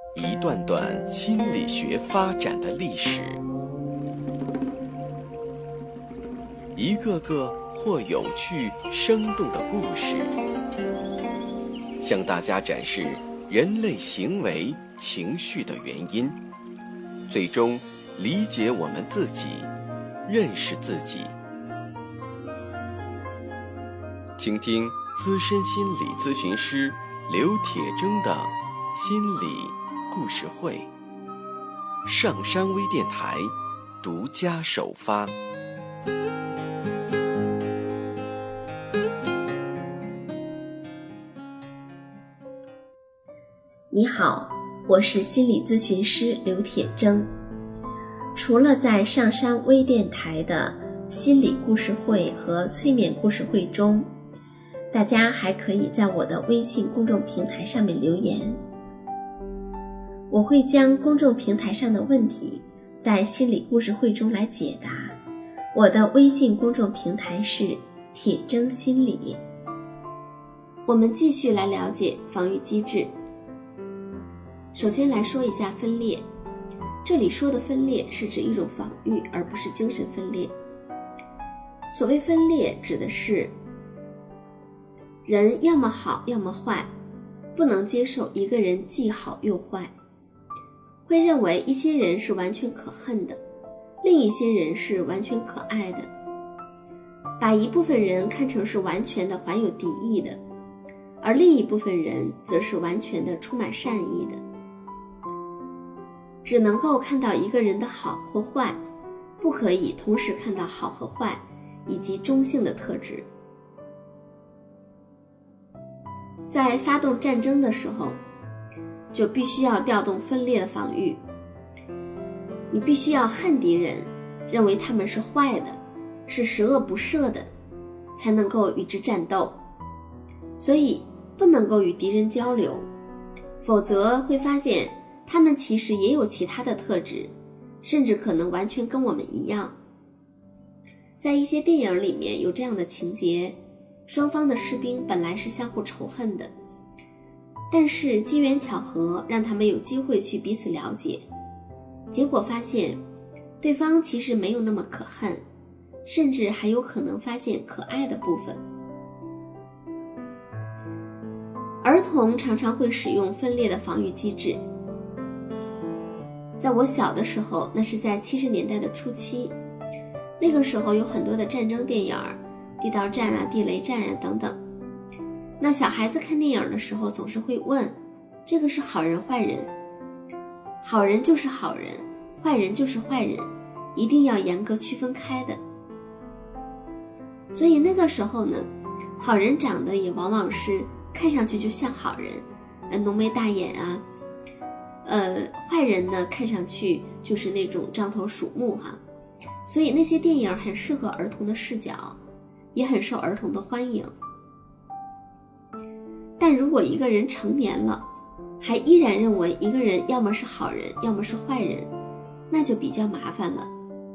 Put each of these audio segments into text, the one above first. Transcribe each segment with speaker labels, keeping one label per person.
Speaker 1: 一段段心理学发展的历史，一个个或有趣生动的故事，向大家展示人类行为情绪的原因，最终理解我们自己，认识自己。倾听资深心理咨询师刘铁铮的心理故事会，上山微电台独家首发。
Speaker 2: 你好，我是心理咨询师刘铁铮。除了在上山微电台的心理故事会和催眠故事会中，大家还可以在我的微信公众平台上面留言，我会将公众平台上的问题在心理故事会中来解答。我的微信公众平台是铁铮心理。我们继续来了解防御机制。首先来说一下分裂，这里说的分裂是指一种防御，而不是精神分裂。所谓分裂指的是人要么好要么坏，不能接受一个人既好又坏，会认为一些人是完全可恨的，另一些人是完全可爱的，把一部分人看成是完全的怀有敌意的，而另一部分人则是完全的充满善意的。只能够看到一个人的好或坏，不可以同时看到好和坏以及中性的特质。在发动战争的时候，就必须要调动分裂的防御。你必须要恨敌人，认为他们是坏的，是十恶不赦的，才能够与之战斗。所以不能够与敌人交流，否则会发现他们其实也有其他的特质，甚至可能完全跟我们一样。在一些电影里面有这样的情节，双方的士兵本来是相互仇恨的，但是机缘巧合让他们有机会去彼此了解，结果发现对方其实没有那么可恨，甚至还有可能发现可爱的部分。儿童常常会使用分裂的防御机制。在我小的时候，那是在70年代的初期，那个时候有很多的战争电影，地道战啊、地雷战啊等等。那小孩子看电影的时候总是会问，这个是好人坏人？好人就是好人，坏人就是坏人，一定要严格区分开的。所以那个时候呢，好人长得也往往是看上去就像好人，浓眉大眼啊，坏人呢看上去就是那种獐头鼠目哈。所以那些电影很适合儿童的视角，也很受儿童的欢迎。但如果一个人成年了，还依然认为一个人要么是好人，要么是坏人，那就比较麻烦了。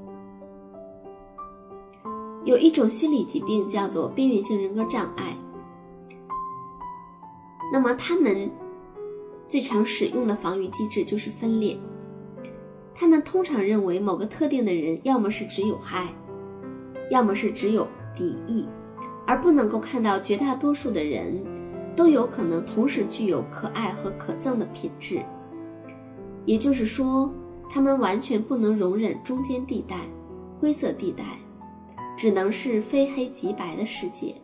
Speaker 2: 有一种心理疾病叫做边缘性人格障碍，那么他们最常使用的防御机制就是分裂。他们通常认为某个特定的人要么是只有害，要么是只有敌意，而不能够看到绝大多数的人都有可能同时具有可爱和可憎的品质。也就是说，他们完全不能容忍中间地带、灰色地带，只能是非黑即白的世界。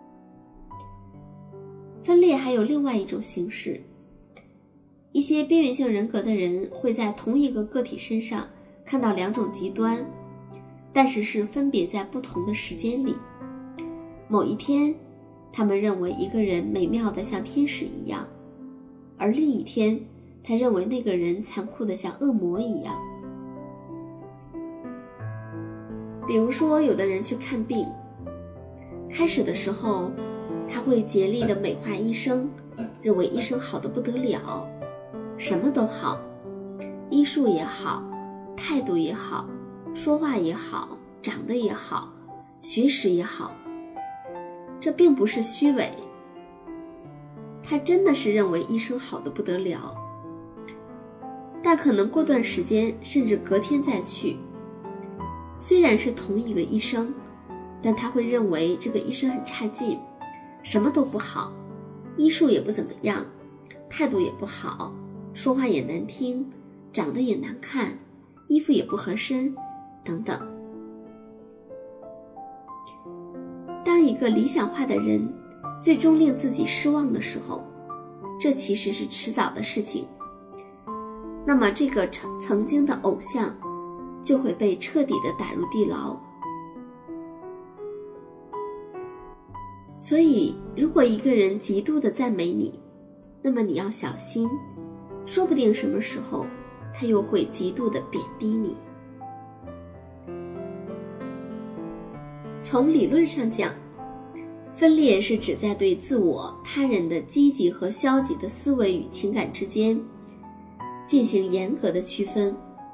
Speaker 2: 分裂还有另外一种形式，一些边缘性人格的人会在同一个个体身上看到两种极端，但是是分别在不同的时间里。某一天，他们认为一个人美妙的像天使一样，而另一天，他认为那个人残酷的像恶魔一样。比如说，有的人去看病，开始的时候他会竭力的美化医生，认为医生好得不得了，什么都好，医术也好，态度也好，说话也好，长得也好，学识也好。这并不是虚伪，他真的是认为医生好得不得了。 但可能过段时间甚至隔天再去。虽然是同一个医生，但他会认为这个医生很差劲，什么都不好，医术也不怎么样，态度也不好，说话也难听，长得也难看，衣服也不合身，等等。当一个理想化的人最终令自己失望的时候，这其实是迟早的事情。那么这个曾经的偶像就会被彻底的打入地牢。所以如果一个人极度的赞美你，那么你要小心，说不定什么时候他又会极度的贬低你。从理论上讲，分裂是指在对自我、他人的积极和消极的思维与情感之间进行严格的区分。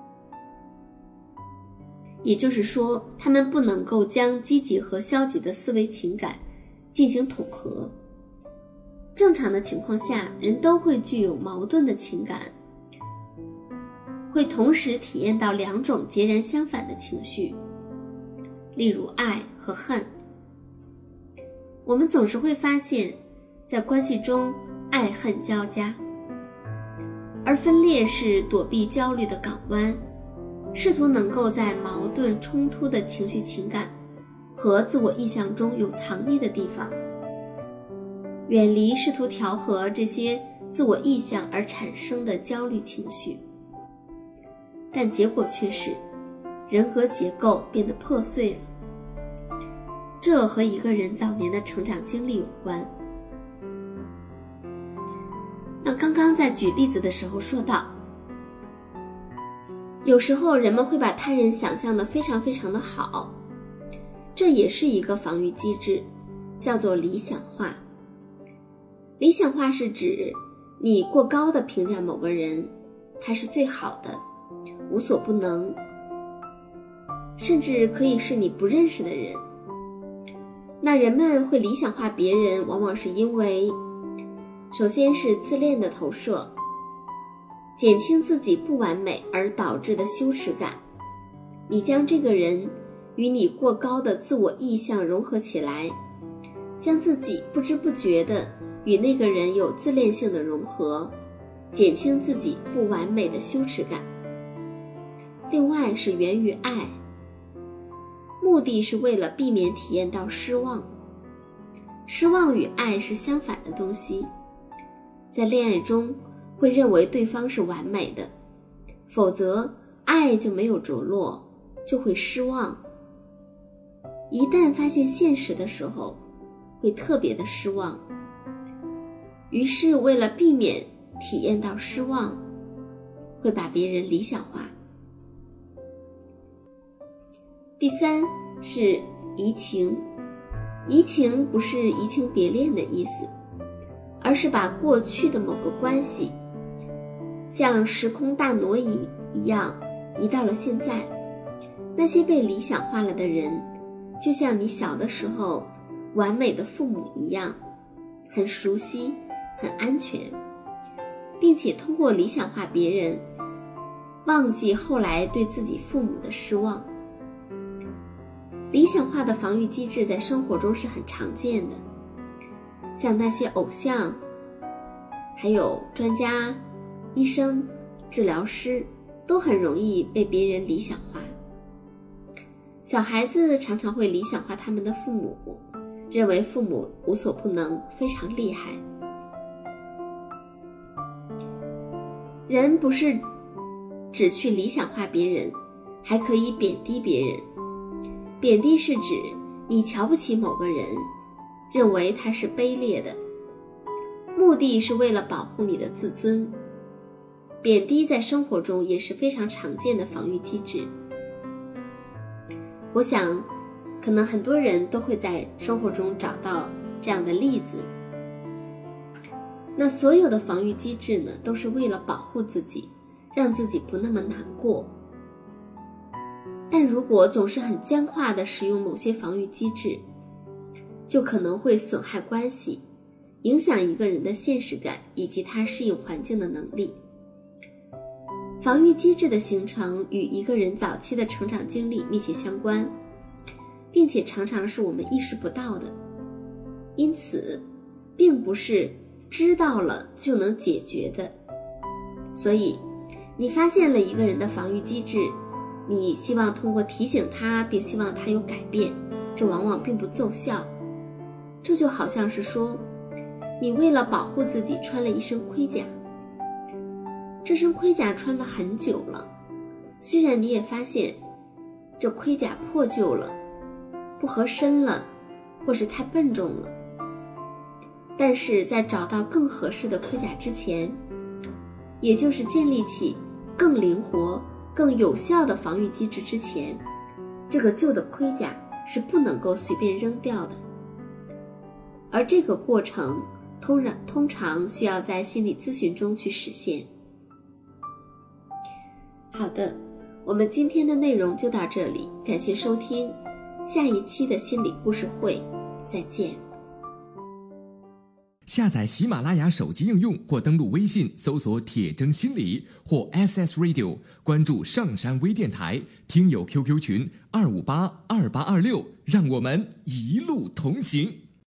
Speaker 2: 也就是说，他们不能够将积极和消极的思维情感进行统合。正常的情况下，人都会具有矛盾的情感，会同时体验到两种截然相反的情绪，例如爱和恨。我们总是会发现，在关系中爱恨交加，而分裂是躲避焦虑的港湾，试图能够在矛盾冲突的情绪情感和自我意向中有藏匿的地方，远离试图调和这些自我意向而产生的焦虑情绪。但结果却是人格结构变得破碎了。这和一个人早年的成长经历有关。那刚刚在举例子的时候说到，有时候人们会把他人想象得非常非常的好，这也是一个防御机制，叫做理想化。理想化是指你过高的评价某个人，他是最好的，无所不能，甚至可以是你不认识的人。那人们会理想化别人，往往是因为首先是自恋的投射，减轻自己不完美而导致的羞耻感。你将这个人与你过高的自我意向融合起来，将自己不知不觉地与那个人有自恋性的融合，减轻自己不完美的羞耻感。另外是源于爱，目的是为了避免体验到失望。失望与爱是相反的东西，在恋爱中会认为对方是完美的，否则爱就没有着落，就会失望。一旦发现现实的时候，会特别的失望。于是为了避免体验到失望，会把别人理想化。第三是移情。移情不是移情别恋的意思，而是把过去的某个关系像时空大挪移一样移到了现在。那些被理想化了的人，就像你小的时候完美的父母一样，很熟悉，很安全，并且通过理想化别人，忘记后来对自己父母的失望。理想化的防御机制在生活中是很常见的，像那些偶像，还有专家、医生、治疗师，都很容易被别人理想化。小孩子常常会理想化他们的父母，认为父母无所不能，非常厉害。人不是只去理想化别人，还可以贬低别人。贬低是指你瞧不起某个人，认为他是卑劣的，目的是为了保护你的自尊。贬低在生活中也是非常常见的防御机制。我想可能很多人都会在生活中找到这样的例子。那所有的防御机制呢，都是为了保护自己，让自己不那么难过。但如果总是很僵化地使用某些防御机制，就可能会损害关系，影响一个人的现实感以及他适应环境的能力。 防御机制的形成与一个人早期的成长经历密切相关，并且常常是我们意识不到的。因此，并不是知道了就能解决的。所以，你发现了一个人的防御机制，你希望通过提醒他，并希望他有改变，这往往并不奏效。这就好像是说，你为了保护自己穿了一身盔甲，这身盔甲穿得很久了，虽然你也发现这盔甲破旧了，不合身了，或是太笨重了，但是在找到更合适的盔甲之前，也就是建立起更灵活、更有效的防御机制之前，这个旧的盔甲是不能够随便扔掉的。而这个过程通常需要在心理咨询中去实现。好的，我们今天的内容就到这里，感谢收听，下一期的心理故事会再见。
Speaker 3: 下载喜马拉雅手机应用或登录微信搜索铁铮心理或 SS Radio， 关注上山微电台，听友 QQ 群2582826，让我们一路同行。